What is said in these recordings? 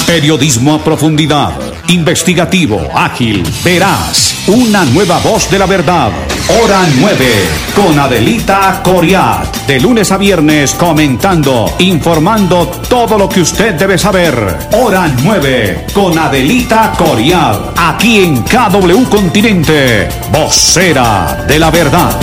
Periodismo a profundidad, investigativo, ágil, veraz. Una nueva voz de la verdad. Hora 9, con Adelita Coriat. De lunes a viernes comentando, informando todo lo que usted debe saber. Hora 9, con Adelita Coriat. Aquí en KW Continente, vocera de la verdad.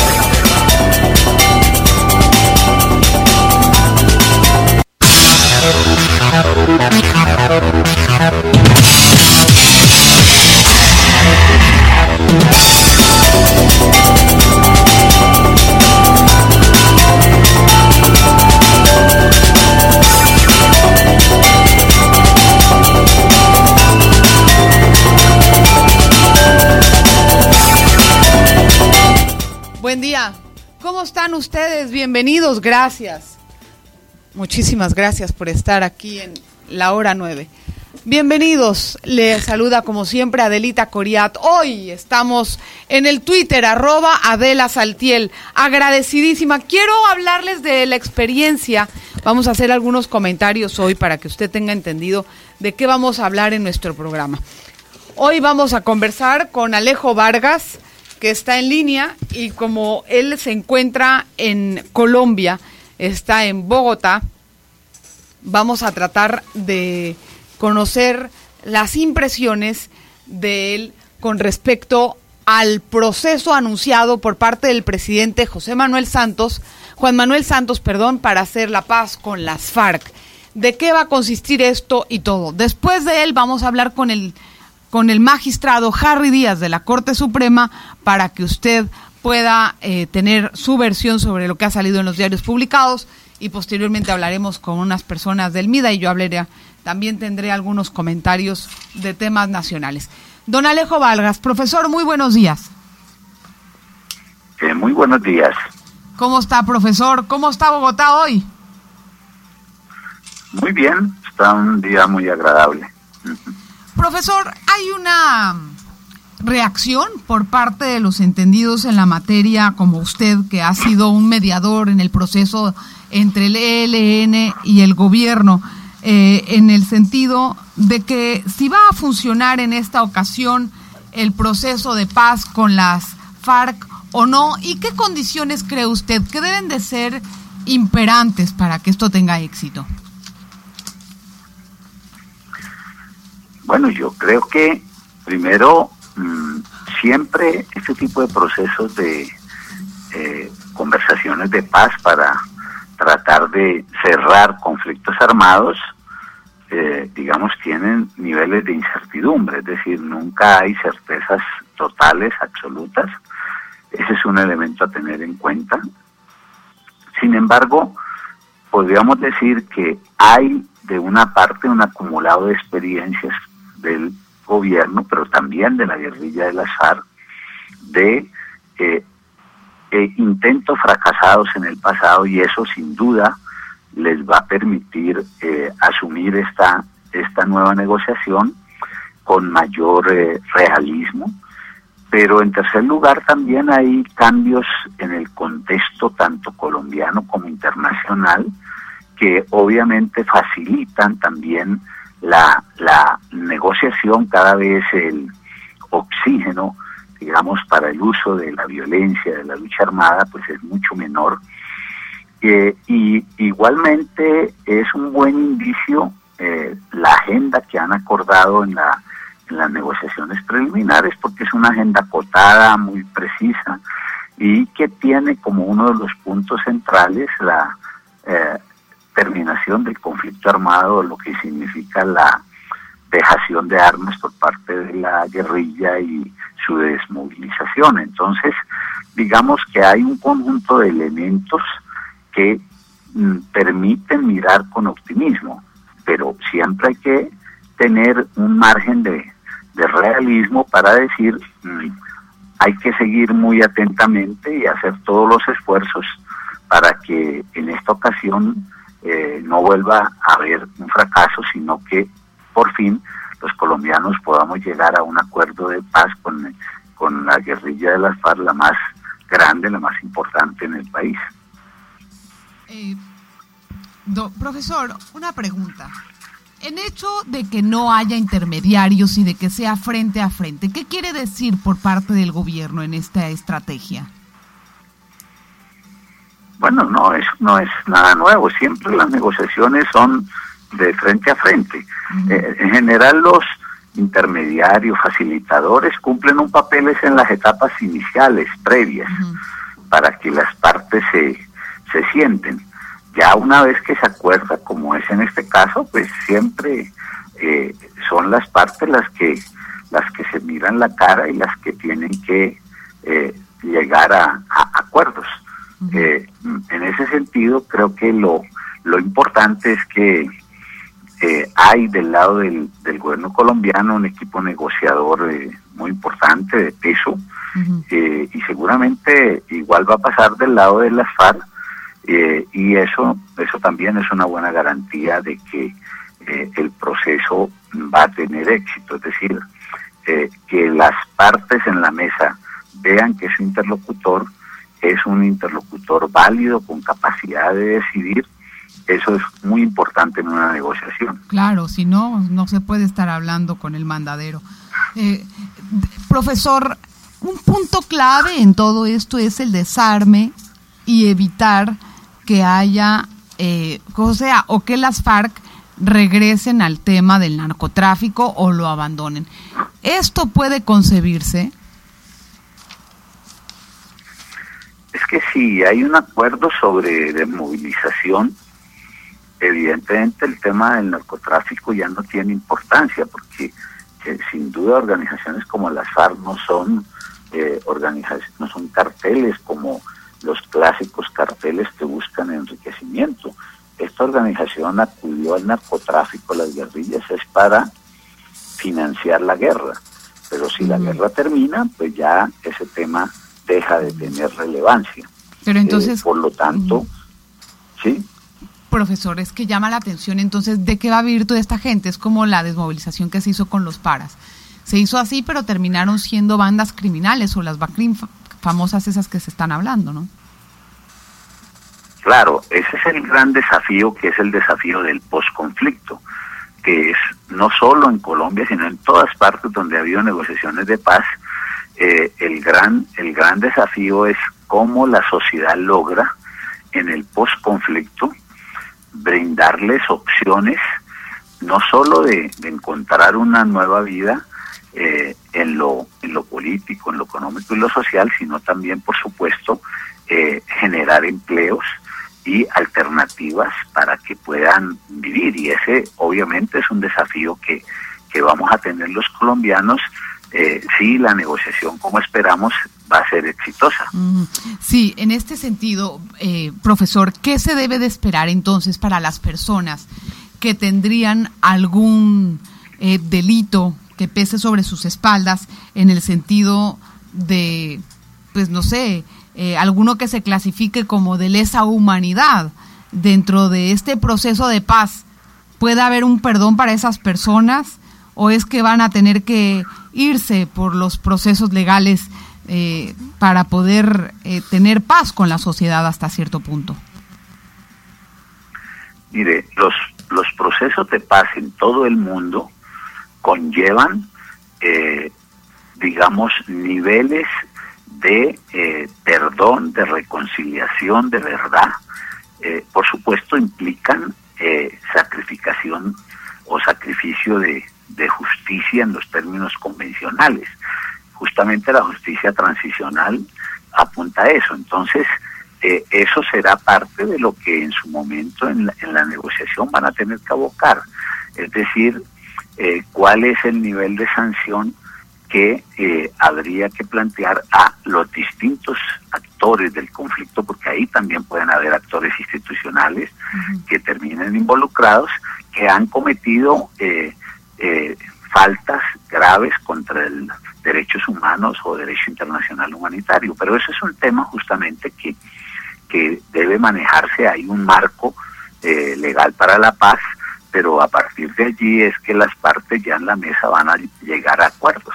Buen día. ¿Cómo están ustedes? Bienvenidos, gracias. Muchísimas gracias por estar aquí en la hora 9. Bienvenidos, les saluda como siempre Adelita Coriat. Hoy estamos en el Twitter, @AdelaSaltiel. Agradecidísima. Quiero hablarles de la experiencia. Vamos a hacer algunos comentarios hoy para que usted tenga entendido de qué vamos a hablar en nuestro programa. Hoy vamos a conversar con Alejo Vargas, que está en línea, y como él se encuentra en Colombia, está en Bogotá, vamos a tratar de conocer las impresiones de él con respecto al proceso anunciado por parte del presidente Juan Manuel Santos, para hacer la paz con las FARC. ¿De qué va a consistir esto y todo? Después de él vamos a hablar con el magistrado Harry Díaz de la Corte Suprema para que usted pueda tener su versión sobre lo que ha salido en los diarios publicados, y posteriormente hablaremos con unas personas del MIDA y yo también tendré algunos comentarios de temas nacionales. Don Alejo Vargas, profesor, muy buenos días. Muy buenos días. ¿Cómo está, profesor? ¿Cómo está Bogotá hoy? Muy bien, está un día muy agradable. Profesor, hay una reacción por parte de los entendidos en la materia, como usted, que ha sido un mediador en el proceso entre el ELN y el gobierno, en el sentido de que si va a funcionar en esta ocasión el proceso de paz con las FARC o no, y qué condiciones cree usted que deben de ser imperantes para que esto tenga éxito. Bueno, yo creo que primero siempre este tipo de procesos de conversaciones de paz para tratar de cerrar conflictos armados, tienen niveles de incertidumbre, es decir, nunca hay certezas totales, absolutas. Ese es un elemento a tener en cuenta. Sin embargo, podríamos decir que hay de una parte un acumulado de experiencias del gobierno, pero también de la guerrilla de las FARC, de intentos fracasados en el pasado, y eso sin duda les va a permitir asumir esta nueva negociación con mayor realismo. Pero en tercer lugar también hay cambios en el contexto tanto colombiano como internacional que obviamente facilitan también la negociación. Cada vez el oxígeno, para el uso de la violencia, de la lucha armada, pues es mucho menor. Y igualmente es un buen indicio la agenda que han acordado en las negociaciones preliminares, porque es una agenda acotada, muy precisa, y que tiene como uno de los puntos centrales la terminación del conflicto armado, lo que significa la dejación de armas por parte de la guerrilla y su desmovilización. Entonces, digamos que hay un conjunto de elementos que permiten mirar con optimismo, pero siempre hay que tener un margen de realismo para decir hay que seguir muy atentamente y hacer todos los esfuerzos para que en esta ocasión no vuelva a haber un fracaso, sino que por fin los colombianos podamos llegar a un acuerdo de paz con la guerrilla de las FARC, la más grande, la más importante en el país. Profesor, una pregunta. En hecho de que no haya intermediarios y de que sea frente a frente, ¿qué quiere decir por parte del gobierno en esta estrategia? Bueno, no, eso no es nada nuevo. Siempre las negociaciones son de frente a frente. En general, los intermediarios, facilitadores, cumplen un papel en las etapas iniciales, previas, para que las partes se sienten. Ya una vez que se acuerda, como es en este caso, pues siempre son las partes las que se miran la cara y las que tienen que llegar a acuerdos. En ese sentido, creo que lo importante es que hay del lado del gobierno colombiano un equipo negociador muy importante, de peso, y seguramente igual va a pasar del lado de las FARC, y eso también es una buena garantía de que el proceso va a tener éxito. Es decir, que las partes en la mesa vean que su interlocutor es un interlocutor válido, con capacidad de decidir. Eso es muy importante en una negociación. Claro, si no, no se puede estar hablando con el mandadero. Profesor, un punto clave en todo esto es el desarme y evitar que haya, o que las FARC regresen al tema del narcotráfico o lo abandonen. ¿Esto puede concebirse? Es que si hay un acuerdo sobre desmovilización, evidentemente el tema del narcotráfico ya no tiene importancia, porque sin duda organizaciones como las FARC no son no son carteles como los clásicos carteles que buscan enriquecimiento. Esta organización acudió al narcotráfico, a las guerrillas, es para financiar la guerra, pero si la guerra termina, pues ya ese tema deja de tener relevancia. Pero entonces, por lo tanto, ¿sí? Profesor, es que llama la atención, entonces, ¿de qué va a vivir toda esta gente? Es como la desmovilización que se hizo con los paras. Se hizo así, pero terminaron siendo bandas criminales, o las BACRIM famosas esas que se están hablando, ¿no? Claro, ese es el gran desafío, que es el desafío del posconflicto, que es no solo en Colombia, sino en todas partes donde ha habido negociaciones de paz. El gran desafío es cómo la sociedad logra en el posconflicto brindarles opciones, no solo de encontrar una nueva vida en lo político, en lo económico y lo social, sino también, por supuesto, generar empleos y alternativas para que puedan vivir. Y ese obviamente es un desafío que vamos a tener los colombianos si la negociación, como esperamos, va a ser exitosa. Sí, en este sentido, profesor, ¿qué se debe de esperar entonces para las personas que tendrían algún delito que pese sobre sus espaldas, en el sentido de, pues no sé, alguno que se clasifique como de lesa humanidad? Dentro de este proceso de paz, ¿puede haber un perdón para esas personas o es que van a tener que irse por los procesos legales para poder tener paz con la sociedad hasta cierto punto? Mire, los procesos de paz en todo el mundo conllevan, digamos, niveles de perdón, de reconciliación, de verdad. Por supuesto implican sacrificación o sacrificio de justicia en los términos convencionales. Justamente la justicia transicional apunta a eso. Entonces, eso será parte de lo que en su momento en la negociación van a tener que abocar. Es decir, cuál es el nivel de sanción que habría que plantear a los distintos actores del conflicto, porque ahí también pueden haber actores institucionales que terminen involucrados, que han cometido faltas graves contra el derechos humanos o derecho internacional humanitario. Pero ese es un tema justamente que debe manejarse. Hay un marco legal para la paz, pero a partir de allí es que las partes ya en la mesa van a llegar a acuerdos.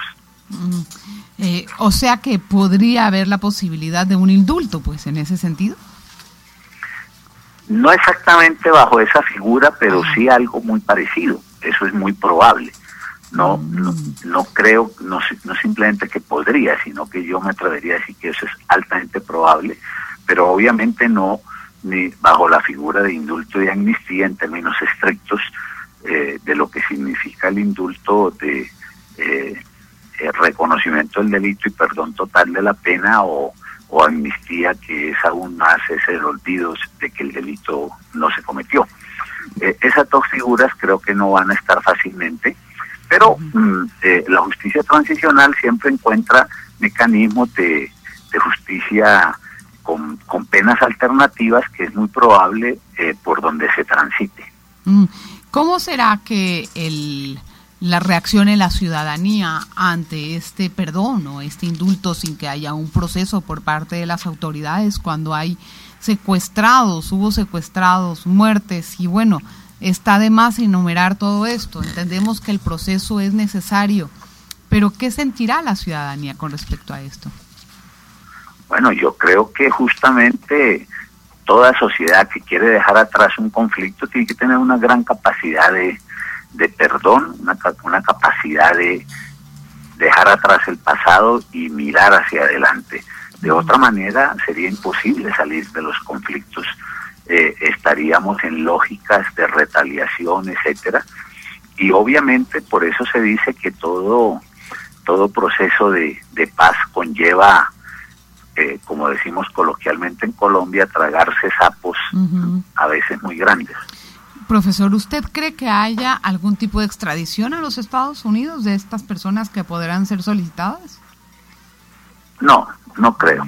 O sea que podría haber la posibilidad de un indulto, pues, en ese sentido. No exactamente bajo esa figura, pero sí algo muy parecido. eso es muy probable. No creo, no simplemente que podría, sino que yo me atrevería a decir que eso es altamente probable, pero obviamente no ni bajo la figura de indulto y amnistía en términos estrictos de lo que significa el indulto de reconocimiento del delito y perdón total de la pena, o amnistía, que es aún más el olvido de que el delito no se cometió. Esas dos figuras creo que no van a estar fácilmente, pero la justicia transicional siempre encuentra mecanismos de justicia con penas alternativas, que es muy probable por donde se transite. ¿Cómo será que la reacción en la ciudadanía ante este perdón o este indulto sin que haya un proceso por parte de las autoridades, cuando hay hubo secuestrados, muertes, y bueno, está de más enumerar todo esto? Entendemos que el proceso es necesario, pero ¿qué sentirá la ciudadanía con respecto a esto? Bueno, yo creo que justamente toda sociedad que quiere dejar atrás un conflicto tiene que tener una gran capacidad de perdón, una capacidad de dejar atrás el pasado y mirar hacia adelante. De otra manera sería imposible salir de los conflictos, estaríamos en lógicas de retaliación, etcétera, y obviamente por eso se dice que todo proceso de paz conlleva, como decimos coloquialmente en Colombia, tragarse sapos a veces muy grandes. Profesor, ¿usted cree que haya algún tipo de extradición a los Estados Unidos de estas personas que podrán ser solicitadas? No creo.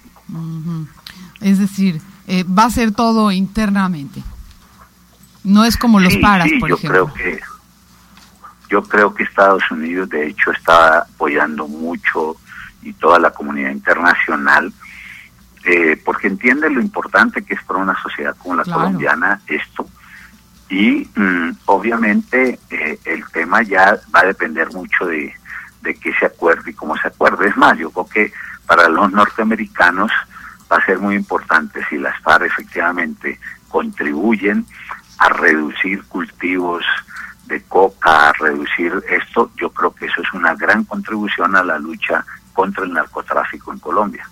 Es decir, va a ser todo internamente. No es como los paras, por ejemplo. Yo creo que Estados Unidos, de hecho, está apoyando mucho, y toda la comunidad internacional, porque entiende lo importante que es para una sociedad como la colombiana esto. Y obviamente el tema ya va a depender mucho de qué se acuerde y cómo se acuerde. Es más, yo creo que para los norteamericanos va a ser muy importante si las FARC efectivamente contribuyen a reducir cultivos de coca, a reducir esto. Yo creo que eso es una gran contribución a la lucha contra el narcotráfico en Colombia.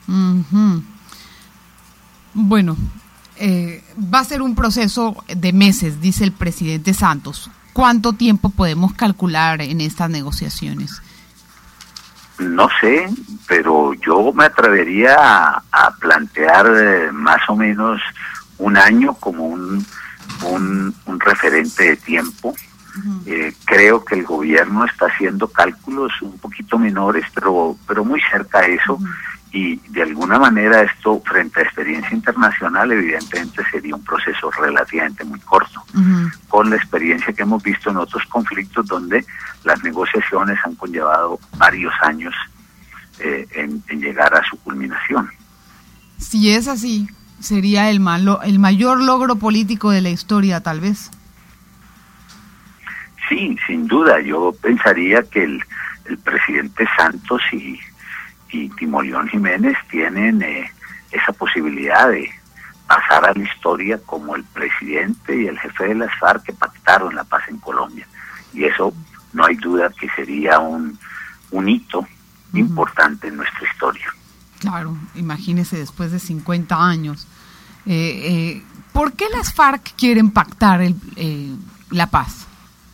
Bueno, va a ser un proceso de meses, dice el presidente Santos. ¿Cuánto tiempo podemos calcular en estas negociaciones? No sé, pero yo me atrevería a plantear más o menos un año como un referente de tiempo. Creo que el gobierno está haciendo cálculos un poquito menores, pero muy cerca a eso. Y de alguna manera esto, frente a experiencia internacional, evidentemente sería un proceso relativamente muy corto, con la experiencia que hemos visto en otros conflictos donde las negociaciones han conllevado varios años en llegar a su culminación. Si es así, sería el mayor logro político de la historia, tal vez. Sí, sin duda. Yo pensaría que el presidente Santos y Timoleón Jiménez tienen esa posibilidad de pasar a la historia como el presidente y el jefe de las FARC que pactaron la paz en Colombia. Y eso no hay duda que sería un hito importante en nuestra historia. Claro, imagínese después de 50 años. ¿Por qué las FARC quieren pactar la paz?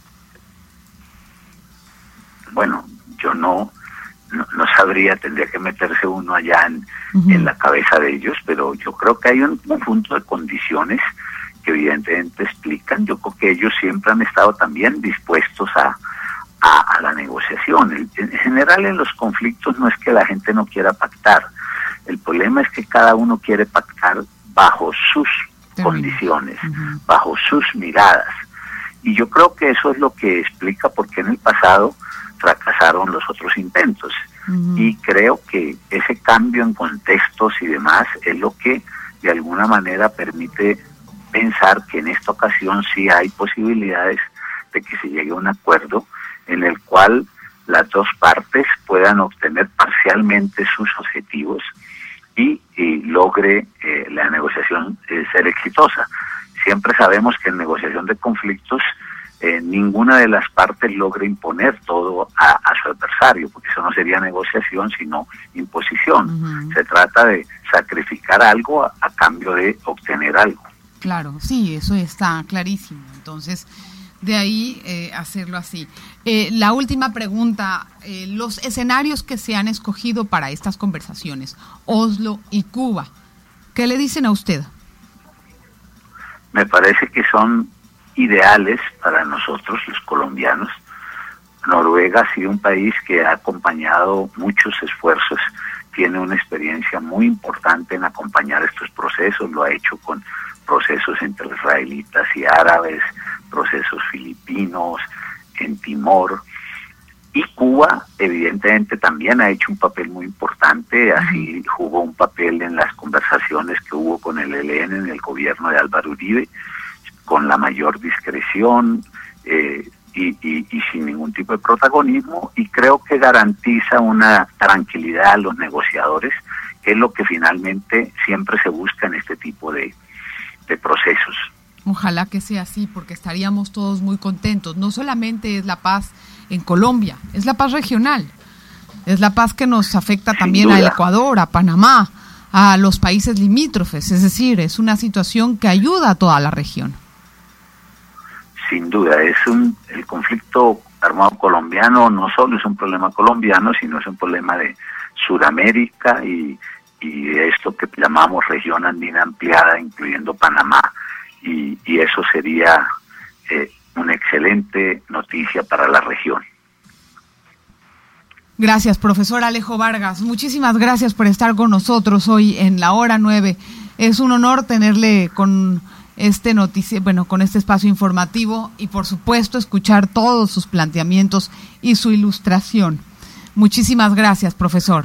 Bueno, yo no sabría, tendría que meterse uno allá en la cabeza de ellos, pero yo creo que hay un conjunto de condiciones que evidentemente explican. Yo creo que ellos siempre han estado también dispuestos a la negociación. En general en los conflictos no es que la gente no quiera pactar, el problema es que cada uno quiere pactar bajo sus condiciones, bajo sus miradas, y yo creo que eso es lo que explica por qué en el pasado fracasaron los otros intentos. Y creo que ese cambio en contextos y demás es lo que de alguna manera permite pensar que en esta ocasión sí hay posibilidades de que se llegue a un acuerdo en el cual las dos partes puedan obtener parcialmente sus objetivos y logre la negociación ser exitosa. Siempre sabemos que en negociación de conflictos ninguna de las partes logra imponer todo a su adversario, porque eso no sería negociación, sino imposición. Uh-huh. Se trata de sacrificar algo a cambio de obtener algo. Claro, sí, eso está clarísimo. Entonces, de ahí hacerlo así. La última pregunta, los escenarios que se han escogido para estas conversaciones, Oslo y Cuba, ¿qué le dicen a usted? Me parece que son ideales para nosotros, los colombianos. Noruega ha sido un país que ha acompañado muchos esfuerzos, tiene una experiencia muy importante en acompañar estos procesos, lo ha hecho con procesos entre israelitas y árabes, procesos filipinos, en Timor, y Cuba evidentemente también ha hecho un papel muy importante, así jugó un papel en las conversaciones que hubo con el ELN en el gobierno de Álvaro Uribe, con la mayor discreción y sin ningún tipo de protagonismo, y creo que garantiza una tranquilidad a los negociadores, que es lo que finalmente siempre se busca en este tipo de procesos. Ojalá que sea así, porque estaríamos todos muy contentos. No solamente es la paz en Colombia, es la paz regional, es la paz que nos afecta también al Ecuador, a Panamá, a los países limítrofes, es decir, es una situación que ayuda a toda la región. Sin duda, el conflicto armado colombiano no solo es un problema colombiano, sino es un problema de Sudamérica y esto que llamamos región andina ampliada, incluyendo Panamá, y eso sería una excelente noticia para la región. Gracias, profesor Alejo Vargas. Muchísimas gracias por estar con nosotros hoy en la hora 9. Es un honor tenerle con con este espacio informativo y, por supuesto, escuchar todos sus planteamientos y su ilustración. Muchísimas gracias, profesor.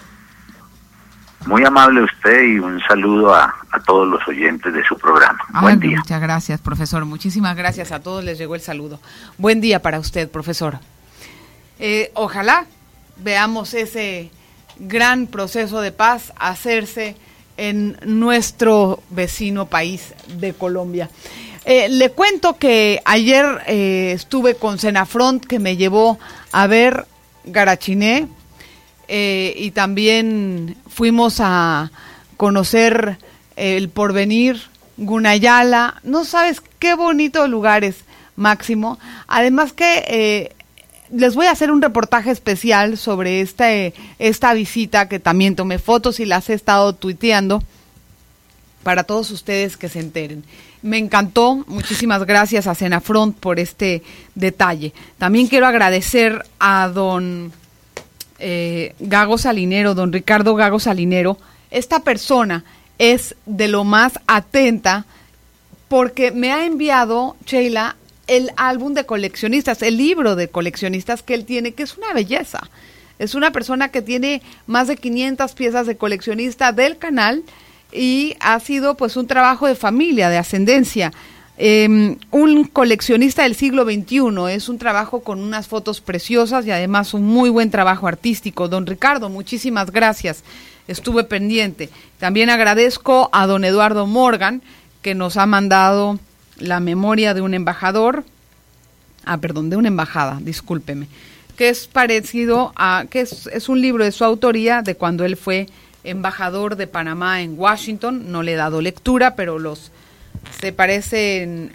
Muy amable usted y un saludo a todos los oyentes de su programa. Buen día. Muchas gracias, profesor. Muchísimas gracias a todos. Les llegó el saludo. Buen día para usted, profesor. Ojalá veamos ese gran proceso de paz hacerse en nuestro vecino país de Colombia. Le cuento que ayer estuve con Senafront, que me llevó a ver Garachiné, y también fuimos a conocer El Porvenir, Gunayala. No sabes qué bonitos lugares, Máximo. Además que les voy a hacer un reportaje especial sobre esta visita, que también tomé fotos y las he estado tuiteando para todos ustedes que se enteren. Me encantó, muchísimas gracias a Senafront por este detalle. También quiero agradecer a don Gago Salinero, don Ricardo Gago Salinero. Esta persona es de lo más atenta, porque me ha enviado, Sheila, el álbum de coleccionistas, el libro de coleccionistas que él tiene, que es una belleza. Es una persona que tiene más de 500 piezas de coleccionista del canal, y ha sido pues un trabajo de familia, de ascendencia. Un coleccionista del siglo XXI, es un trabajo con unas fotos preciosas y además un muy buen trabajo artístico. Don Ricardo, muchísimas gracias, estuve pendiente. También agradezco a don Eduardo Morgan, que nos ha mandado la memoria de un embajador, de una embajada, discúlpeme, que es parecido a, que es un libro de su autoría de cuando él fue embajador de Panamá en Washington. No le he dado lectura, pero se parecen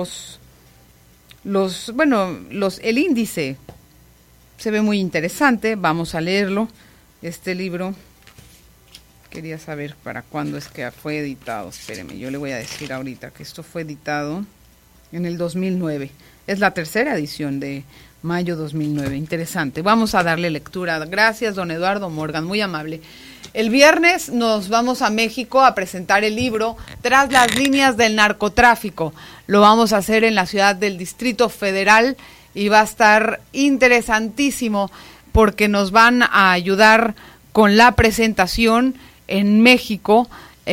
el índice se ve muy interesante. Vamos a leerlo. Este libro, quería saber para cuándo es que fue editado. Espéreme, yo le voy a decir ahorita que esto fue editado en el 2009. Es la tercera edición de mayo 2009. Interesante. Vamos a darle lectura. Gracias, don Eduardo Morgan, muy amable. El viernes nos vamos a México a presentar el libro Tras las líneas del narcotráfico. Lo vamos a hacer en la ciudad del Distrito Federal y va a estar interesantísimo, porque nos van a ayudar con la presentación en México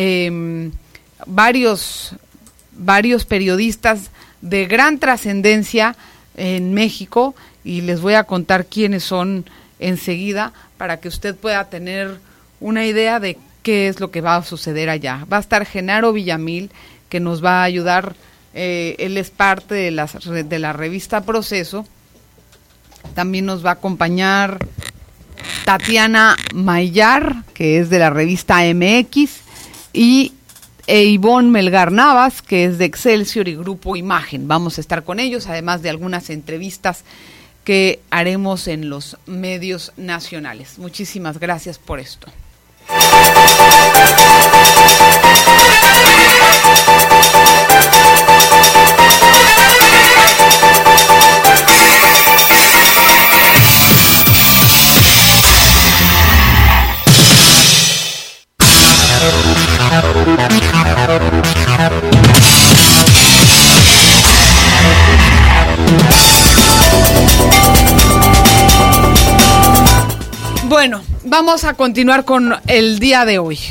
varios periodistas de gran trascendencia en México, y les voy a contar quiénes son enseguida para que usted pueda tener una idea de qué es lo que va a suceder allá. Va a estar Genaro Villamil, que nos va a ayudar Él es parte de la revista Proceso. También nos va a acompañar Tatiana Maillar, que es de la revista MX, y Ivonne Melgar Navas, que es de Excelsior y Grupo Imagen. Vamos a estar con ellos, además de algunas entrevistas que haremos en los medios nacionales. Muchísimas gracias por esto. Bueno, vamos a continuar con el día de hoy.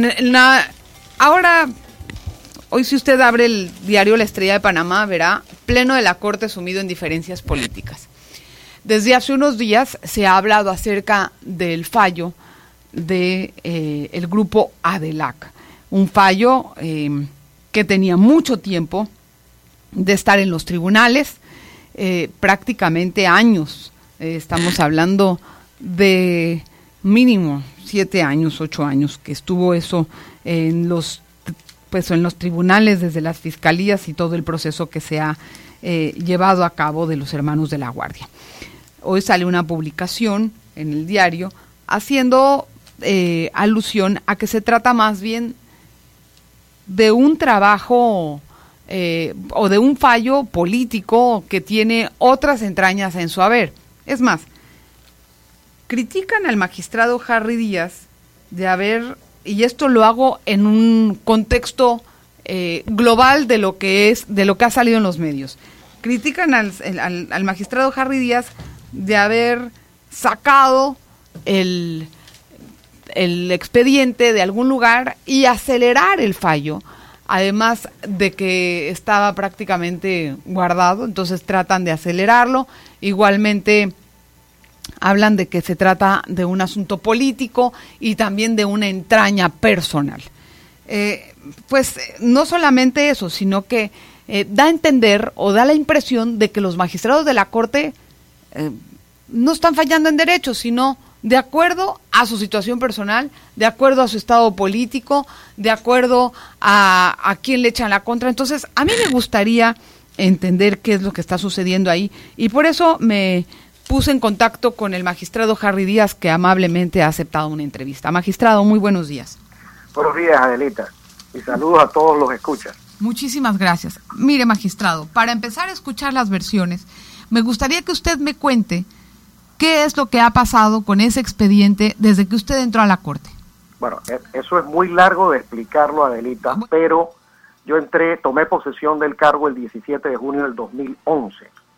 Hoy si usted abre el diario La Estrella de Panamá, verá Pleno de la Corte sumido en diferencias políticas. Desde hace unos días se ha hablado acerca del fallo de el grupo ADELAC, un fallo que tenía mucho tiempo de estar en los tribunales, prácticamente años. Estamos hablando de mínimo 7 años, 8 años que estuvo eso en los tribunales, desde las fiscalías y todo el proceso que se ha llevado a cabo de los hermanos de la Guardia. Hoy sale una publicación en el diario haciendo alusión a que se trata más bien de un trabajo o de un fallo político que tiene otras entrañas en su haber. Es más, critican al magistrado Harry Díaz de haber, y esto lo hago en un contexto global de lo que ha salido en los medios, critican al magistrado Harry Díaz de haber sacado el expediente de algún lugar y acelerar el fallo, además de que estaba prácticamente guardado, entonces tratan de acelerarlo. Igualmente hablan de que se trata de un asunto político y también de una entraña personal. Pues no solamente eso, sino que da a entender o da la impresión de que los magistrados de la Corte no están fallando en derecho, sino de acuerdo a su situación personal, de acuerdo a su estado político, de acuerdo a quién le echan la contra. Entonces, a mí me gustaría entender qué es lo que está sucediendo ahí, y por eso me puse en contacto con el magistrado Harry Díaz, que amablemente ha aceptado una entrevista. Magistrado, muy buenos días. Buenos días, Adelita, y saludos a todos los escuchas. Muchísimas gracias. Mire, magistrado, para empezar a escuchar las versiones, me gustaría que usted me cuente qué es lo que ha pasado con ese expediente desde que usted entró a la Corte. Bueno, eso es muy largo de explicarlo, Adelita, pero yo tomé posesión del cargo el 17 de junio del 2011.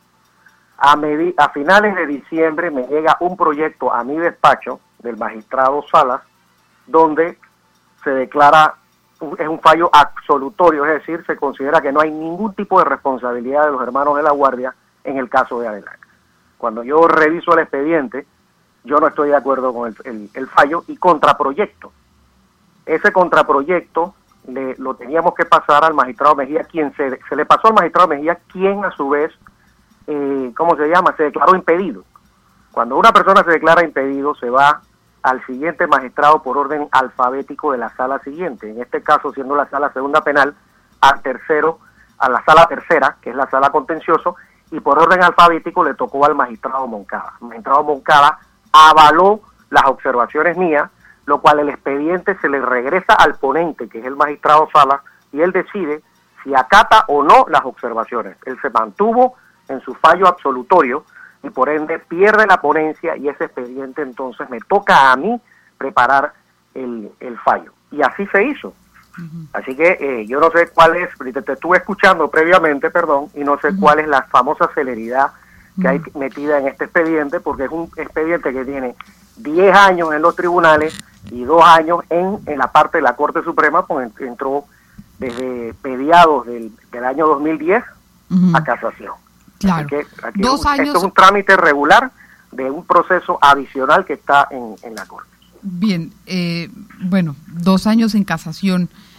A finales de diciembre me llega un proyecto a mi despacho del magistrado Salas, donde se declara, es un fallo absolutorio, es decir, se considera que no hay ningún tipo de responsabilidad de los hermanos de la Guardia en el caso de ADELAC. Cuando yo reviso el expediente, yo no estoy de acuerdo con el fallo y contraproyecto. Ese contraproyecto lo teníamos que pasar al magistrado Mejía, quien se le pasó al magistrado Mejía, quien a su vez, se declaró impedido. Cuando una persona se declara impedido, se va al siguiente magistrado por orden alfabético de la sala siguiente, en este caso siendo la sala segunda penal, a la sala tercera, que es la sala contencioso, y por orden alfabético le tocó al magistrado Moncada. El magistrado Moncada avaló las observaciones mías, lo cual el expediente se le regresa al ponente, que es el magistrado Salas, y él decide si acata o no las observaciones. Él se mantuvo en su fallo absolutorio y por ende pierde la ponencia, y ese expediente entonces me toca a mí preparar el fallo. Y así se hizo. Uh-huh. Así que yo no sé cuál es, te estuve escuchando previamente, y no sé cuál es la famosa celeridad que hay metida en este expediente, porque es un expediente que tiene 10 años en los tribunales y 2 años en la parte de la Corte Suprema, pues entró desde mediados del año 2010 a casación. Claro. Así que aquí esto es un trámite regular de un proceso adicional que está en la Corte. Bien, 2 años en casación.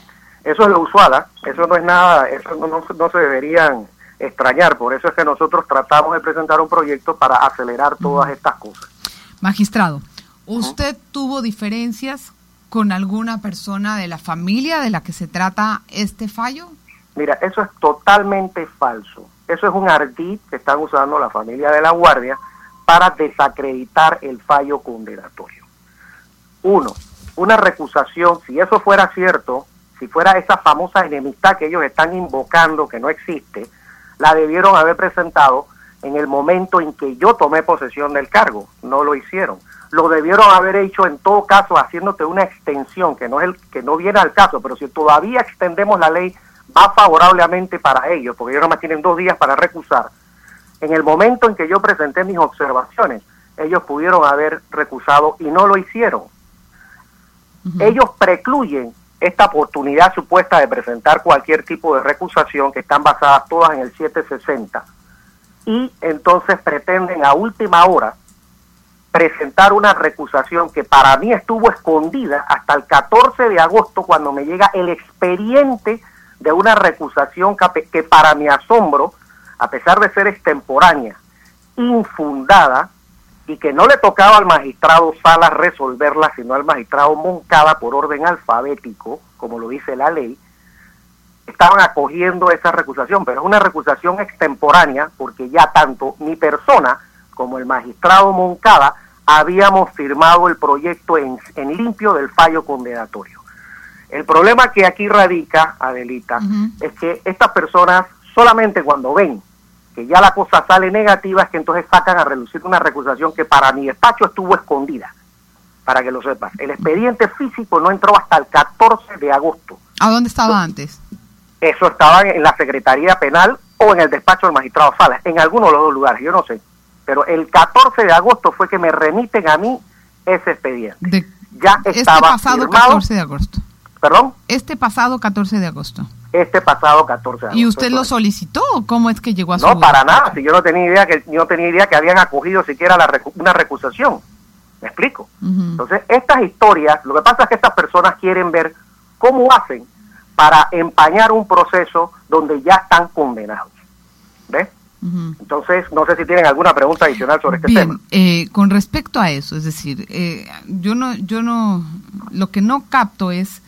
Eso es lo usual, eso no es nada, eso no se deberían extrañar, por eso es que nosotros tratamos de presentar un proyecto para acelerar todas estas cosas. Magistrado, ¿usted tuvo diferencias con alguna persona de la familia de la que se trata este fallo? Mira, eso es totalmente falso. Eso es un ardid que están usando la familia de La Guardia para desacreditar el fallo condenatorio. Uno, una recusación, si eso fuera cierto, si fuera esa famosa enemistad que ellos están invocando, que no existe, la debieron haber presentado en el momento en que yo tomé posesión del cargo. No lo hicieron. Lo debieron haber hecho en todo caso haciéndote una extensión, que no viene al caso, pero si todavía extendemos la ley, va favorablemente para ellos, porque ellos nomás tienen 2 días para recusar. En el momento en que yo presenté mis observaciones, ellos pudieron haber recusado y no lo hicieron. Ellos precluyen esta oportunidad supuesta de presentar cualquier tipo de recusación, que están basadas todas en el 760, y entonces pretenden a última hora presentar una recusación que para mí estuvo escondida hasta el 14 de agosto, cuando me llega el expediente de una recusación que para mi asombro, a pesar de ser extemporánea, infundada, y que no le tocaba al magistrado Salas resolverla, sino al magistrado Moncada por orden alfabético, como lo dice la ley, estaban acogiendo esa recusación, pero es una recusación extemporánea, porque ya tanto mi persona como el magistrado Moncada habíamos firmado el proyecto en limpio del fallo condenatorio. El problema que aquí radica, Adelita, es que estas personas solamente cuando ven que ya la cosa sale negativa, es que entonces sacan a relucir una recusación que para mi despacho estuvo escondida, para que lo sepas. El expediente físico no entró hasta el 14 de agosto. ¿A dónde estaba antes? Eso estaba en la Secretaría Penal o en el despacho del magistrado Salas, en alguno de los 2 lugares, yo no sé. Pero el 14 de agosto fue que me remiten a mí ese expediente. Ya estaba pasado firmado. 14 de agosto. ¿Perdón? Este pasado 14 de agosto. Este pasado 14 de agosto. ¿Y usted lo solicitó? ¿Cómo es que llegó a su... No, para nada. Si yo no tenía idea que habían acogido siquiera una recusación. ¿Me explico? Entonces, estas historias, lo que pasa es que estas personas quieren ver cómo hacen para empañar un proceso donde ya están condenados. ¿Ves? Entonces, no sé si tienen alguna pregunta adicional sobre este tema. Con respecto a eso, es decir, yo no, lo que no capto es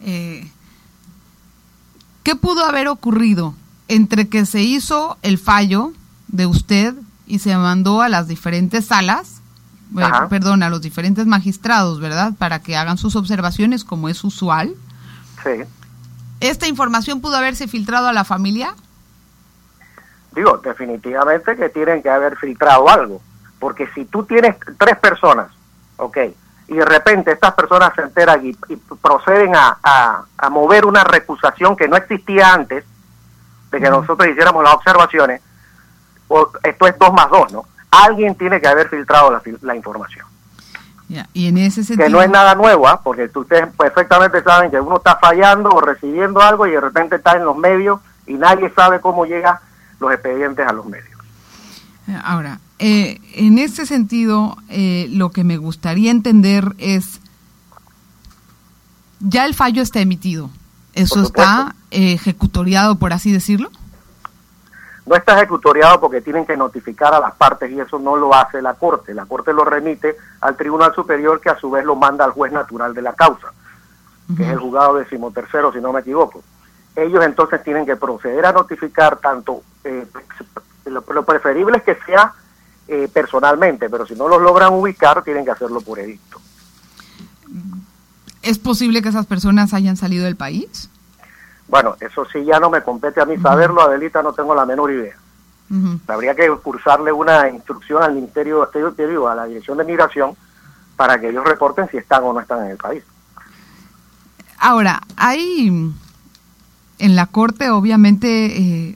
¿qué pudo haber ocurrido entre que se hizo el fallo de usted y se mandó a las diferentes salas, a los diferentes magistrados, ¿verdad?, para que hagan sus observaciones como es usual? Sí. ¿Esta información pudo haberse filtrado a la familia? Digo, definitivamente que tienen que haber filtrado algo, porque si tú tienes 3 personas, y de repente estas personas se enteran y proceden a mover una recusación que no existía antes de que nosotros hiciéramos las observaciones, esto es 2 más 2, ¿no? Alguien tiene que haber filtrado la información. Y en ese sentido... Que no es nada nuevo, porque ustedes perfectamente saben que uno está fallando o recibiendo algo y de repente está en los medios y nadie sabe cómo llegan los expedientes a los medios. Ahora, en ese sentido, lo que me gustaría entender es, ya el fallo está emitido, ¿eso está ejecutoriado, por así decirlo? No está ejecutoriado porque tienen que notificar a las partes y eso no lo hace la Corte. La Corte lo remite al Tribunal Superior, que a su vez lo manda al juez natural de la causa, que es el juzgado 13º, si no me equivoco. Ellos entonces tienen que proceder a notificar tanto, lo preferible es que sea personalmente, pero si no los logran ubicar, tienen que hacerlo por edicto. ¿Es posible que esas personas hayan salido del país? Bueno, eso sí ya no me compete a mí saberlo, Adelita, no tengo la menor idea. Habría que cursarle una instrucción al Ministerio, te digo, a la Dirección de Migración, para que ellos reporten si están o no están en el país. Ahora, hay en la Corte obviamente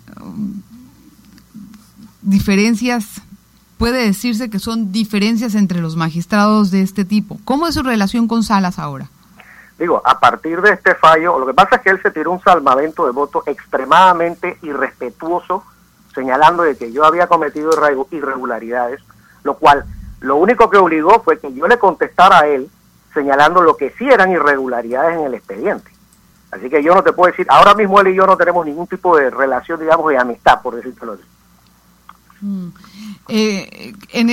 diferencias, puede decirse que son diferencias entre los magistrados de este tipo. ¿Cómo es su relación con Salas ahora? Digo, a partir de este fallo, lo que pasa es que él se tiró un salvamento de voto extremadamente irrespetuoso, señalando de que yo había cometido irregularidades, lo cual, lo único que obligó fue que yo le contestara a él, señalando lo que sí eran irregularidades en el expediente. Así que yo no te puedo decir, ahora mismo él y yo no tenemos ningún tipo de relación, digamos, de amistad, por decirlo así. En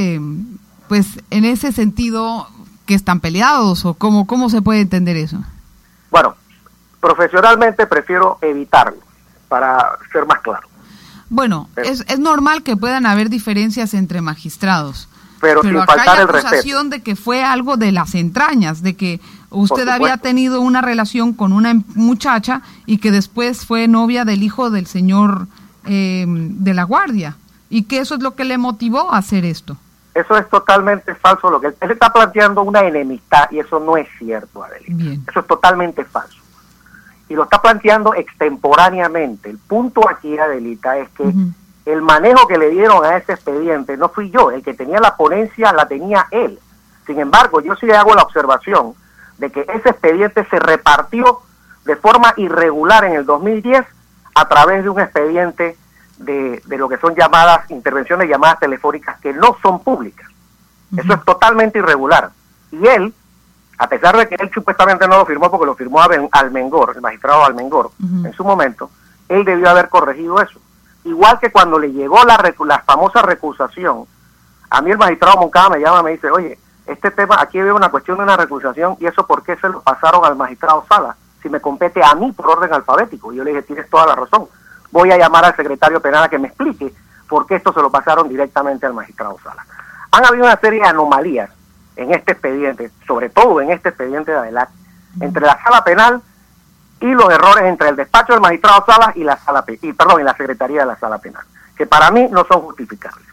ese sentido, ¿que están peleados o cómo se puede entender eso? Bueno, profesionalmente prefiero evitarlo, para ser más claro. Bueno, es normal que puedan haber diferencias entre magistrados. Pero sin acá faltar hay el respeto. acusación de que fue algo de las entrañas, de que usted había tenido una relación con una muchacha y que después fue novia del hijo del señor de la Guardia, y que eso es lo que le motivó a hacer esto. Eso es totalmente falso. Lo que él está planteando una enemistad, y eso no es cierto, Adelita. Bien. Eso es totalmente falso. Y lo está planteando extemporáneamente. El punto aquí, Adelita, es que el manejo que le dieron a ese expediente no fui yo, el que tenía la ponencia la tenía él. Sin embargo, yo sí hago la observación de que ese expediente se repartió de forma irregular en el 2010 a través de un expediente de lo que son intervenciones llamadas telefónicas que no son públicas. Eso es totalmente irregular. Y él, a pesar de que él supuestamente no lo firmó porque lo firmó Almengor, el magistrado Almengor, en su momento, él debió haber corregido eso. Igual que cuando le llegó la famosa recusación, a mí el magistrado Moncada me llama y me dice, oye, este tema, aquí veo una cuestión de una recusación, y eso ¿por qué se lo pasaron al magistrado Sala? Si me compete a mí por orden alfabético. Y yo le dije, tienes toda la razón. Voy a llamar al secretario penal a que me explique por qué esto se lo pasaron directamente al magistrado Sala. Han habido una serie de anomalías en este expediente, sobre todo en este expediente de Adelat, entre la sala penal y los errores entre el despacho del magistrado Salas y la secretaría de la sala penal, que para mí no son justificables.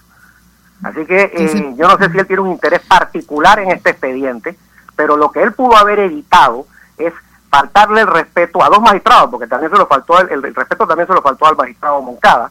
Así que yo no sé si él tiene un interés particular en este expediente, pero lo que él pudo haber evitado es faltarle el respeto a dos magistrados, porque también se lo faltó el respeto también se lo faltó al magistrado Moncada.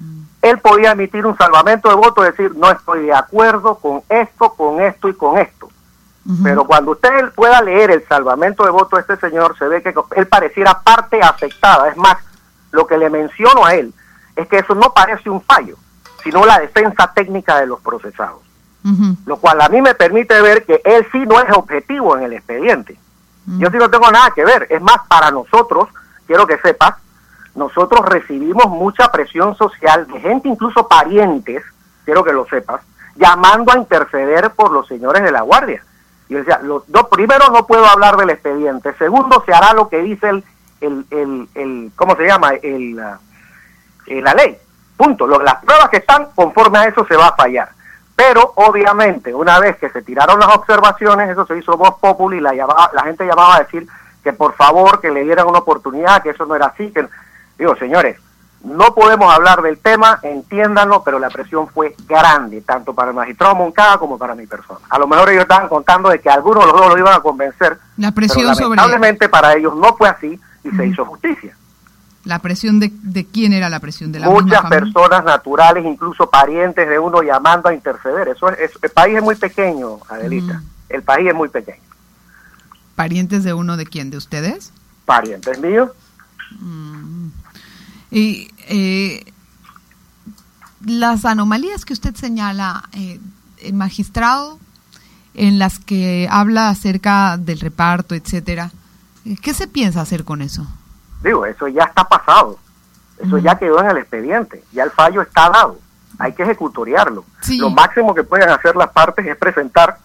Él podía emitir un salvamento de voto y decir, no estoy de acuerdo con esto y con esto. Pero cuando usted pueda leer el salvamento de voto de este señor, se ve que él pareciera parte afectada. Es más, lo que le menciono a él es que eso no parece un fallo, sino la defensa técnica de los procesados. Lo cual a mí me permite ver que él sí no es objetivo en el expediente. Yo sí no tengo nada que ver. Es más, para nosotros, quiero que sepas, nosotros recibimos mucha presión social de gente, incluso parientes, quiero que lo sepas, llamando a interceder por los señores de la Guardia. Y yo decía, primero no puedo hablar del expediente, segundo se hará lo que dice ¿cómo se llama? La ley. Punto. Las pruebas que están conforme a eso se va a fallar. Pero obviamente, una vez que se tiraron las observaciones, eso se hizo voz populi, la gente llamaba a decir que por favor, que le dieran una oportunidad, que eso no era así. Digo, señores, no podemos hablar del tema, entiéndanlo, pero la presión fue grande, tanto para el magistrado Moncada como para mi persona. A lo mejor ellos estaban contando de que algunos de los dos lo iban a convencer, la presión pero lamentablemente para ellos no fue así y se hizo justicia. ¿La presión de quién era la presión? ¿De la muchas personas naturales, incluso parientes de uno llamando a interceder? El país es muy pequeño, Adelita. El país es muy pequeño. ¿Parientes de uno de quién? ¿De ustedes? Parientes míos. Y las anomalías que usted señala, el magistrado, en las que habla acerca del reparto, etcétera, ¿qué se piensa hacer con eso? Digo, eso ya está pasado, eso ya quedó en el expediente, ya el fallo está dado, hay que ejecutoriarlo. Sí. Lo máximo que pueden hacer las partes es presentar,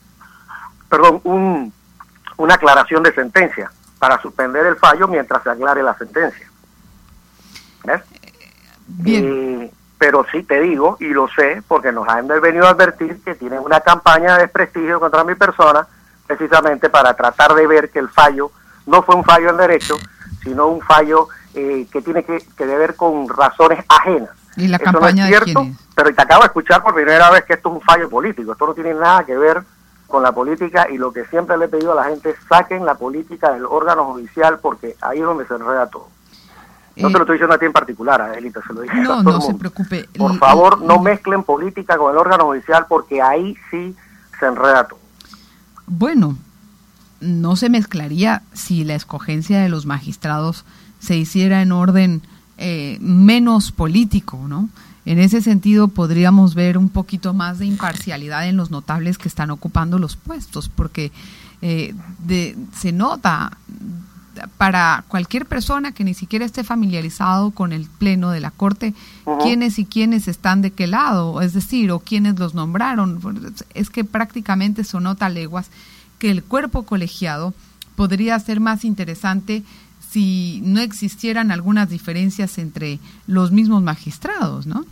una aclaración de sentencia para suspender el fallo mientras se aclare la sentencia. ¿Ves? Bien. Pero sí te digo, y lo sé, porque nos han venido a advertir que tienen una campaña de desprestigio contra mi persona, precisamente para tratar de ver que el fallo no fue un fallo en derecho, sino un fallo que tiene que ver con razones ajenas. ¿Y la Eso campaña no es cierto, de quién es? Pero te acabo de escuchar por primera vez que esto es un fallo político. Esto no tiene nada que ver con la política, y lo que siempre le he pedido a la gente es saquen la política del órgano judicial, porque ahí es donde se enreda todo. No te lo estoy diciendo a ti en particular, Adelita, se lo dije a todo el mundo. No se preocupe. Por favor, no mezclen política con el órgano judicial, porque ahí sí se enreda todo. Bueno, no se mezclaría si la escogencia de los magistrados se hiciera en orden menos político, ¿no? En ese sentido podríamos ver un poquito más de imparcialidad en los notables que están ocupando los puestos, porque se nota para cualquier persona que ni siquiera esté familiarizado con el pleno de la Corte, quiénes y quiénes están de qué lado, es decir, o quiénes los nombraron. Es que prácticamente se nota a leguas que el cuerpo colegiado podría ser más interesante si no existieran algunas diferencias entre los mismos magistrados, ¿no?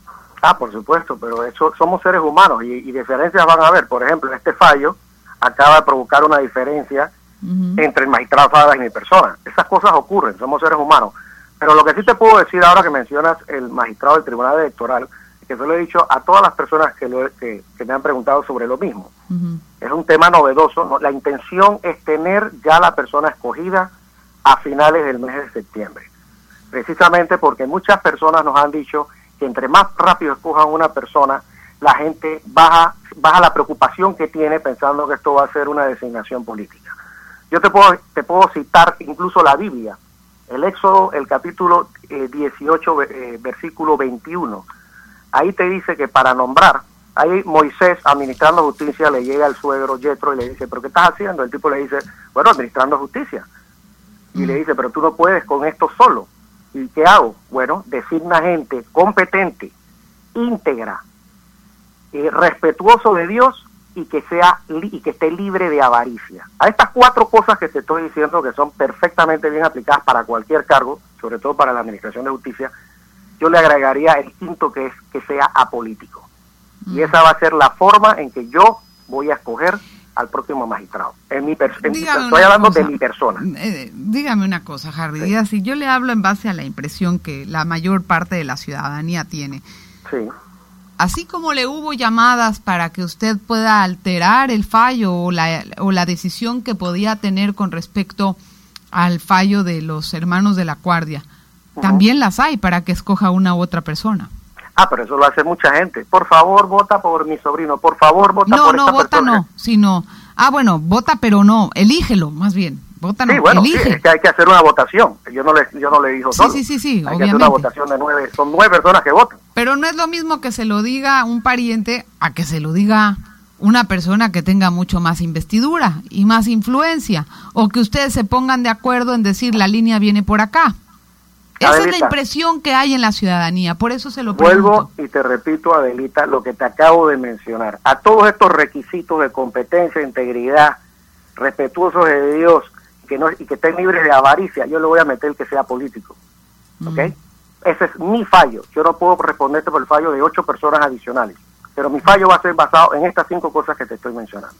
Por supuesto, pero eso somos seres humanos y diferencias van a haber. Por ejemplo, este fallo acaba de provocar una diferencia entre el magistrado Sadas y mi persona. Esas cosas ocurren, somos seres humanos. Pero lo que sí te puedo decir ahora que mencionas el magistrado del Tribunal Electoral, que se lo he dicho a todas las personas que me han preguntado sobre lo mismo. Es un tema novedoso, ¿no? La intención es tener ya la persona escogida a finales del mes de septiembre. Precisamente porque muchas personas nos han dicho que entre más rápido escojan una persona, la gente baja la preocupación que tiene pensando que esto va a ser una designación política. Yo te puedo citar incluso la Biblia, el Éxodo, el capítulo 18, versículo 21. Ahí te dice que para nombrar, ahí Moisés, administrando justicia, le llega al suegro Yetro y le dice, ¿pero qué estás haciendo? El tipo le dice, bueno, administrando justicia. Y le dice, pero tú no puedes con esto solo. ¿Y qué hago? Bueno, designa gente competente, íntegra, respetuoso de Dios y que esté libre de avaricia. A estas 4 cosas que te estoy diciendo, que son perfectamente bien aplicadas para cualquier cargo, sobre todo para la administración de justicia, yo le agregaría el quinto, que es que sea apolítico. Y esa va a ser la forma en que yo voy a escoger al próximo magistrado. Estoy hablando de mi persona. Dígame una cosa, Harry. Sí. Si yo le hablo en base a la impresión que la mayor parte de la ciudadanía tiene. Sí. Así como le hubo llamadas para que usted pueda alterar el fallo o la decisión que podía tener con respecto al fallo de los hermanos de la Guardia, también las hay para que escoja una u otra persona. Pero eso lo hace mucha gente. Por favor, vota por mi sobrino. Por favor, vota por esta persona. No, sino... vota, pero no. Elígelo, más bien. Vota, no. Sí, bueno, elige. Sí, es que hay que hacer una votación. Yo no le digo solo. Sí, hay obviamente. que hacer una votación de 9. Son 9 personas que votan. Pero no es lo mismo que se lo diga un pariente a que se lo diga una persona que tenga mucho más investidura y más influencia. O que ustedes se pongan de acuerdo en decir la línea viene por acá. Esa es la impresión que hay en la ciudadanía, por eso se lo pregunto. Vuelvo y te repito, Adelita, lo que te acabo de mencionar. A todos estos requisitos de competencia, integridad, respetuosos de Dios, y que estén libres de avaricia, yo le voy a meter que sea político. ¿Ok? Ese es mi fallo. Yo no puedo responderte por el fallo de 8 personas adicionales, pero mi fallo va a ser basado en estas 5 cosas que te estoy mencionando.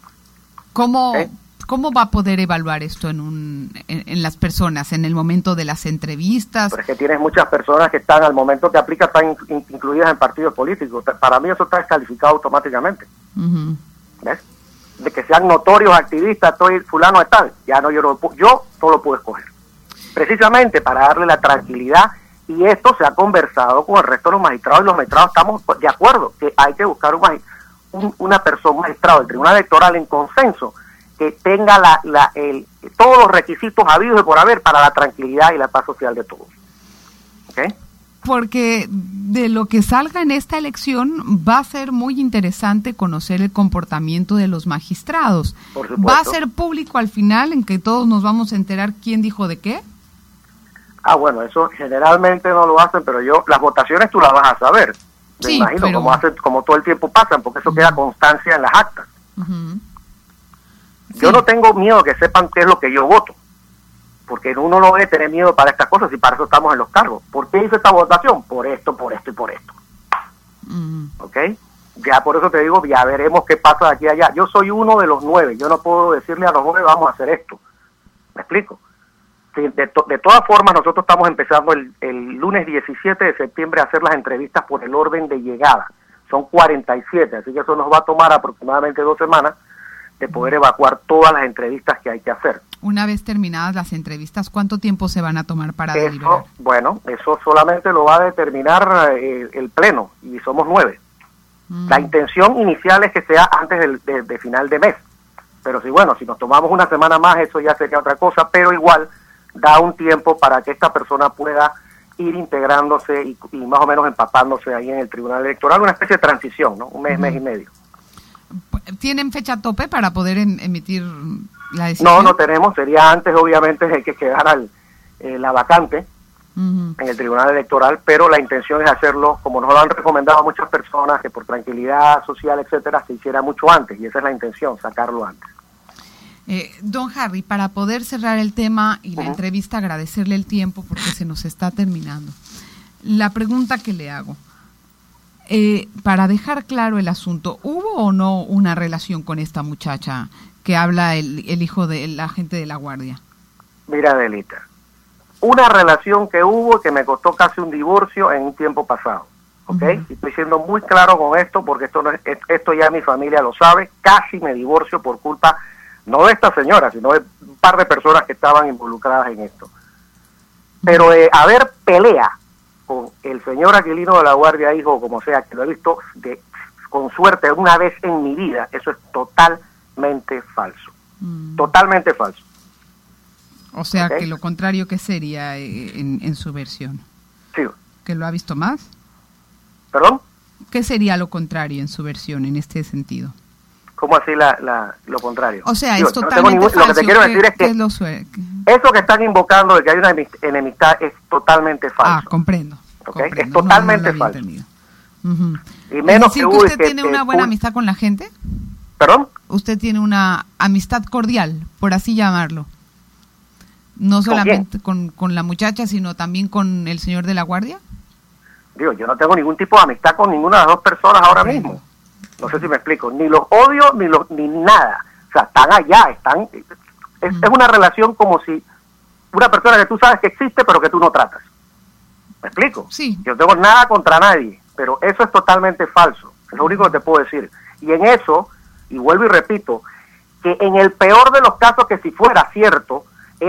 ¿Cómo va a poder evaluar esto en las personas, en el momento de las entrevistas? Pero es que tienes muchas personas que están, al momento que aplica, están incluidas en partidos políticos. Para mí eso está descalificado automáticamente. ¿Ves? De que sean notorios activistas, estoy fulano de tal, ya no, yo no lo puedo escoger. Precisamente para darle la tranquilidad, y esto se ha conversado con el resto de los magistrados, y los magistrados estamos de acuerdo que hay que buscar una persona, un magistrado del Tribunal Electoral en consenso, que tenga todos los requisitos habidos y por haber para la tranquilidad y la paz social de todos. ¿Okay? Porque de lo que salga en esta elección va a ser muy interesante conocer el comportamiento de los magistrados. Por supuesto. ¿Va a ser público al final en que todos nos vamos a enterar quién dijo de qué? Bueno, eso generalmente no lo hacen, pero las votaciones tú las vas a saber. Me imagino, como todo el tiempo pasan, porque eso queda constancia en las actas. Yo no tengo miedo que sepan qué es lo que yo voto, porque uno no debe tener miedo para estas cosas y para eso estamos en los cargos. ¿Por qué hice esta votación? Por esto y por esto. ¿Ok? Ya por eso te digo, ya veremos qué pasa de aquí a allá. Yo soy uno de los 9, yo no puedo decirle a los 9 vamos a hacer esto. ¿Me explico? De todas formas, nosotros estamos empezando el lunes 17 de septiembre a hacer las entrevistas por el orden de llegada. Son 47, así que eso nos va a tomar aproximadamente 2 semanas de poder evacuar todas las entrevistas que hay que hacer. Una vez terminadas las entrevistas, ¿cuánto tiempo se van a tomar para deliberar? Bueno, eso solamente lo va a determinar el Pleno, y somos 9. La intención inicial es que sea antes de final de mes, pero si nos tomamos una semana más, eso ya sería otra cosa, pero igual da un tiempo para que esta persona pueda ir integrándose y más o menos empapándose ahí en el Tribunal Electoral, una especie de transición, ¿no? Un mes y medio. ¿Tienen fecha tope para poder emitir la decisión? No, no tenemos. Sería antes, obviamente, de que quedara la vacante en el Tribunal Electoral, pero la intención es hacerlo, como nos lo han recomendado muchas personas, que por tranquilidad social, etcétera, se hiciera mucho antes, y esa es la intención, sacarlo antes. Don Harry, para poder cerrar el tema y la entrevista, agradecerle el tiempo porque se nos está terminando. La pregunta que le hago, para dejar claro el asunto, ¿hubo o no una relación con esta muchacha que habla el hijo del agente de la Guardia? Mira, Adelita, una relación que hubo que me costó casi un divorcio en un tiempo pasado, ¿ok? Y estoy siendo muy claro con esto porque esto ya mi familia lo sabe, casi me divorcio por culpa, no de esta señora, sino de un par de personas que estaban involucradas en esto. Pero haber pelea con el señor Aquilino de la Guardia, hijo, como sea, que lo he visto con suerte una vez en mi vida, eso es totalmente falso. Totalmente falso. O sea, que lo contrario, ¿qué sería en su versión? Sí. ¿Que lo ha visto más? ¿Perdón? ¿Qué sería lo contrario en su versión en este sentido? ¿Cómo así lo contrario? O sea, es totalmente falso. Lo que te quiero decir es que eso que están invocando de que hay una enemistad es totalmente falso. Comprendo. Comprendo. Es totalmente falso. Y menos que usted tiene una buena amistad con la gente. ¿Perdón? Usted tiene una amistad cordial, por así llamarlo. No solamente con la muchacha, sino también con el señor de la Guardia. Digo, yo no tengo ningún tipo de amistad con ninguna de las dos personas ahora mismo. No sé si me explico. Ni los odio, ni nada. O sea, están allá, es una relación como si una persona que tú sabes que existe, pero que tú no tratas. ¿Me explico? Sí. Yo no tengo nada contra nadie, pero eso es totalmente falso. Es lo único que te puedo decir. Y en eso, y vuelvo y repito, que en el peor de los casos, que si fuera cierto,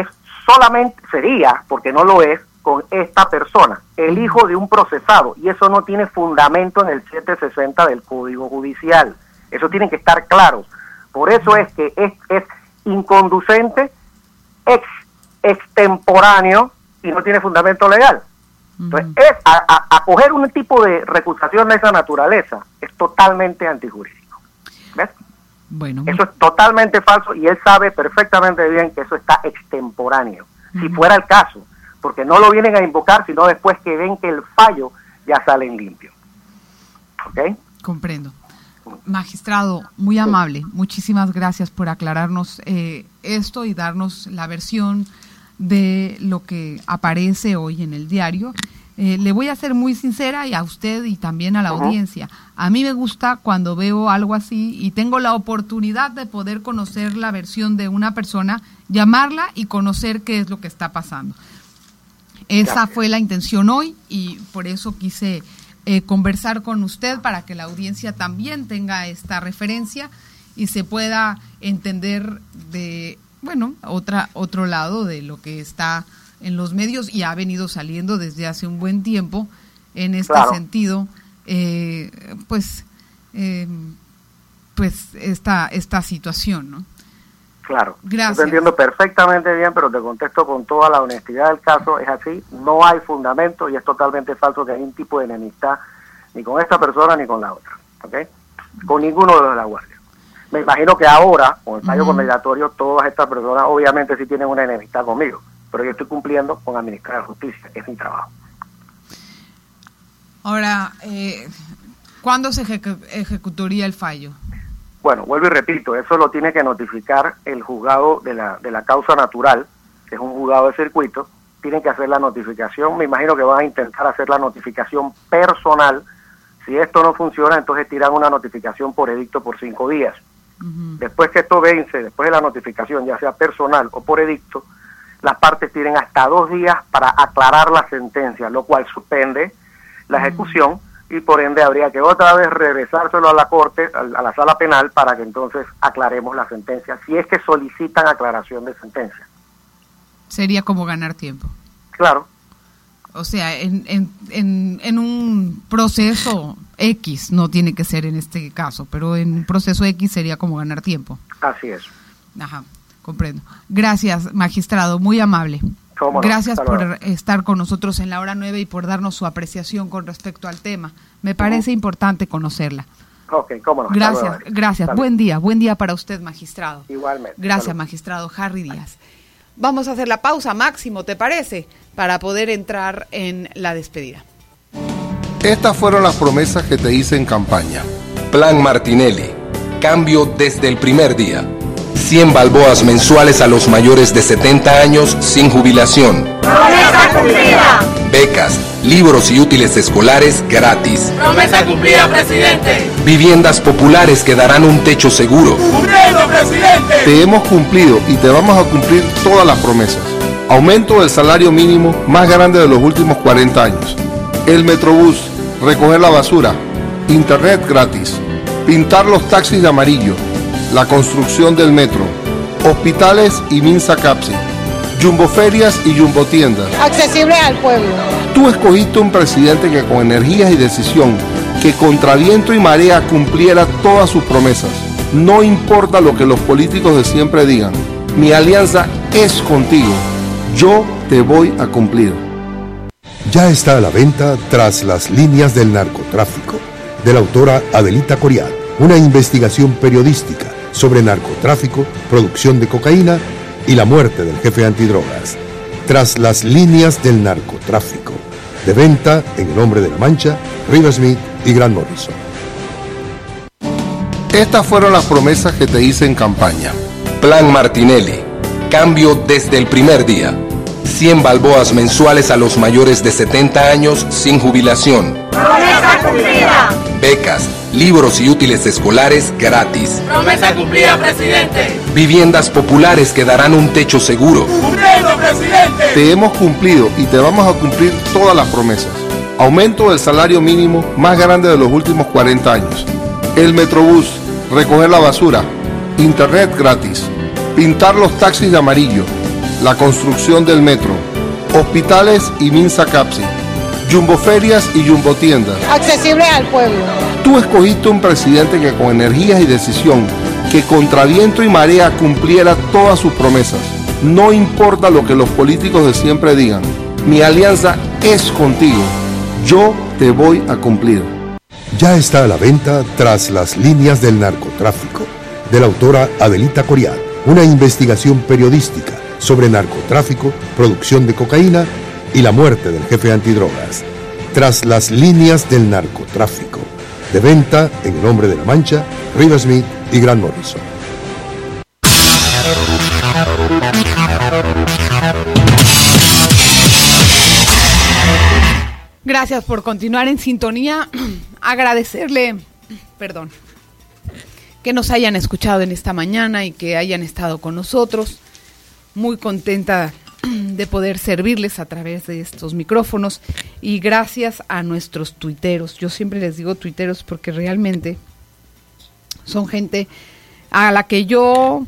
sería, porque no lo es, con esta persona, el hijo de un procesado, y eso no tiene fundamento en el 760 del Código Judicial. Eso tiene que estar claro. Por eso es que es inconducente, extemporáneo y no tiene fundamento legal. Entonces, acoger un tipo de recusación de esa naturaleza es totalmente antijurídico. ¿Ves? Bueno, eso es totalmente falso y él sabe perfectamente bien que eso está extemporáneo, si fuera el caso, porque no lo vienen a invocar, sino después que ven que el fallo ya sale en limpio. ¿Ok? Comprendo. Magistrado, muy amable, muchísimas gracias por aclararnos esto y darnos la versión de lo que aparece hoy en el diario. Le voy a ser muy sincera, y a usted y también a la audiencia. A mí me gusta cuando veo algo así y tengo la oportunidad de poder conocer la versión de una persona, llamarla y conocer qué es lo que está pasando. Esa fue la intención hoy y por eso quise conversar con usted para que la audiencia también tenga esta referencia y se pueda entender de, otro lado de lo que está en los medios y ha venido saliendo desde hace un buen tiempo en este sentido, esta situación, ¿no? Claro, gracias. Yo te entiendo perfectamente bien, pero te contesto con toda la honestidad del caso, es así, no hay fundamento y es totalmente falso que hay un tipo de enemistad ni con esta persona ni con la otra, ¿ok? Con ninguno de los de la Guardia. Me imagino que ahora, con el fallo condenatorio, todas estas personas obviamente sí tienen una enemistad conmigo, pero yo estoy cumpliendo con administrar justicia, que es mi trabajo. Ahora, ¿cuándo se ejecutaría el fallo? Bueno, vuelvo y repito, eso lo tiene que notificar el juzgado de la causa natural, que es un juzgado de circuito, tienen que hacer la notificación, me imagino que van a intentar hacer la notificación personal. Si esto no funciona, entonces tiran una notificación por edicto por 5 días. Después que esto vence, después de la notificación, ya sea personal o por edicto, las partes tienen hasta 2 días para aclarar la sentencia, lo cual suspende la ejecución y por ende habría que otra vez regresárselo a la corte, a la sala penal, para que entonces aclaremos la sentencia, si es que solicitan aclaración de sentencia. Sería como ganar tiempo. Claro. O sea, en un proceso X, no tiene que ser en este caso, pero en un proceso X sería como ganar tiempo. Así es. Ajá, comprendo. Gracias, magistrado, muy amable. ¿Cómo no? Gracias por estar con nosotros en la hora 9 y por darnos su apreciación con respecto al tema. Me parece importante conocerla. Ok, cómo no. Gracias. Buen día para usted, magistrado. Igualmente. Gracias, Salud. Magistrado Harry Díaz. Vamos a hacer la pausa, Máximo, ¿te parece? Para poder entrar en la despedida. Estas fueron las promesas que te hice en campaña. Plan Martinelli. Cambio desde el primer día. 100 balboas mensuales a los mayores de 70 años sin jubilación. ¡Promesa cumplida! Becas, libros y útiles escolares gratis. ¡Promesa cumplida, presidente! Viviendas populares que darán un techo seguro. ¡Cumpliendo, presidente! Te hemos cumplido y te vamos a cumplir todas las promesas. Aumento del salario mínimo más grande de los últimos 40 años. El Metrobús, recoger la basura, internet gratis, pintar los taxis de amarillo, la construcción del metro, hospitales y Minsa Capsi, jumboferias y jumbotiendas. Accesible al pueblo. Tú escogiste un presidente que con energías y decisión, que contra viento y marea cumpliera todas sus promesas. No importa lo que los políticos de siempre digan, mi alianza es contigo. Yo te voy a cumplir. Ya está a la venta Tras las líneas del narcotráfico, de la autora Adelita Coriat, una investigación periodística sobre narcotráfico, producción de cocaína y la muerte del jefe antidrogas. Tras las líneas del narcotráfico, de venta en El Hombre de la Mancha, Riversmith y Grant Morrison. Estas fueron las promesas que te hice en campaña. Plan Martinelli. Cambio desde el primer día. 100 balboas mensuales a los mayores de 70 años sin jubilación. ¡Promesa cumplida! Becas, libros y útiles escolares gratis. ¡Promesa cumplida, presidente! Viviendas populares que darán un techo seguro. ¡Cumpliendo, presidente! Te hemos cumplido y te vamos a cumplir todas las promesas. Aumento del salario mínimo más grande de los últimos 40 años. El Metrobús, recoger la basura, internet gratis, pintar los taxis de amarillo, la construcción del metro, hospitales y Minsa Capsi, jumboferias y jumbotiendas. Accesible al pueblo. Tú escogiste un presidente que con energías y decisión, que contra viento y marea cumpliera todas sus promesas. No importa lo que los políticos de siempre digan, mi alianza es contigo. Yo te voy a cumplir. Ya está a la venta Tras las líneas del narcotráfico, de la autora Adelita Coriat, una investigación periodística sobre narcotráfico, producción de cocaína y la muerte del jefe antidrogas. Tras las líneas del narcotráfico, de venta en El Hombre de la Mancha, Riversmith y Grant Morrison. Gracias por continuar en sintonía. Agradecerle, que nos hayan escuchado en esta mañana y que hayan estado con nosotros. Muy contenta de poder servirles a través de estos micrófonos y gracias a nuestros tuiteros. Yo siempre les digo tuiteros porque realmente son gente a la que yo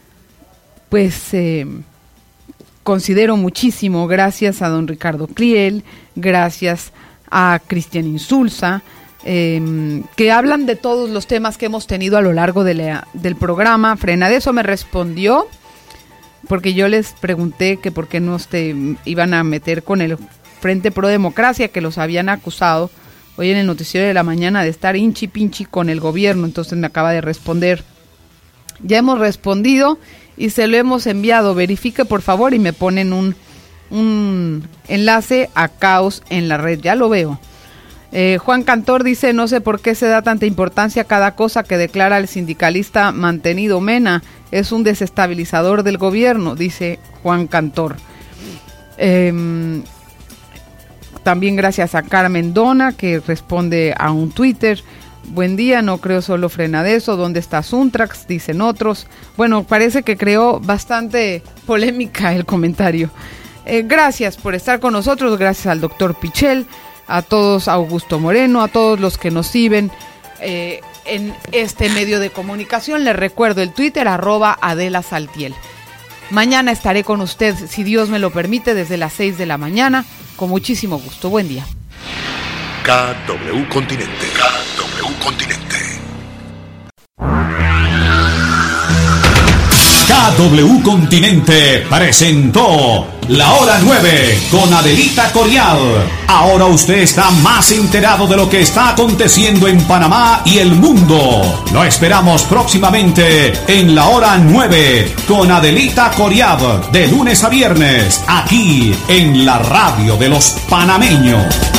considero muchísimo. Gracias a don Ricardo Cliel, gracias a Cristian Insulza, que hablan de todos los temas que hemos tenido a lo largo del programa. Frenadeso me respondió porque yo les pregunté que por qué no iban a meter con el Frente Pro Democracia, que los habían acusado hoy en el noticiero de la mañana de estar hinchi pinchi con el gobierno. Entonces me acaba de responder. Ya hemos respondido y se lo hemos enviado. Verifique por favor y me ponen un enlace a Caos en la Red. Ya lo veo. Juan Cantor dice, no sé por qué se da tanta importancia a cada cosa que declara el sindicalista Mantenido Mena. Es un desestabilizador del gobierno, dice Juan Cantor. También gracias a Carmen Dona, que responde a un Twitter. Buen día, no creo solo Frenadeso. ¿Dónde está Suntrax? Dicen otros. Bueno, parece que creó bastante polémica el comentario. Gracias por estar con nosotros, gracias al doctor Pichel, a todos, Augusto Moreno, a todos los que nos siguen en este medio de comunicación. Les recuerdo el Twitter, @AdelaSaltiel. Mañana estaré con usted, si Dios me lo permite, desde las 6 de la mañana, con muchísimo gusto. Buen día. KW Continente. KW Continente presentó La Hora 9 con Adelita Coriad. Ahora usted está más enterado de lo que está aconteciendo en Panamá y el mundo. Lo esperamos próximamente en La Hora 9 con Adelita Coriad, de lunes a viernes, aquí en la radio de los panameños.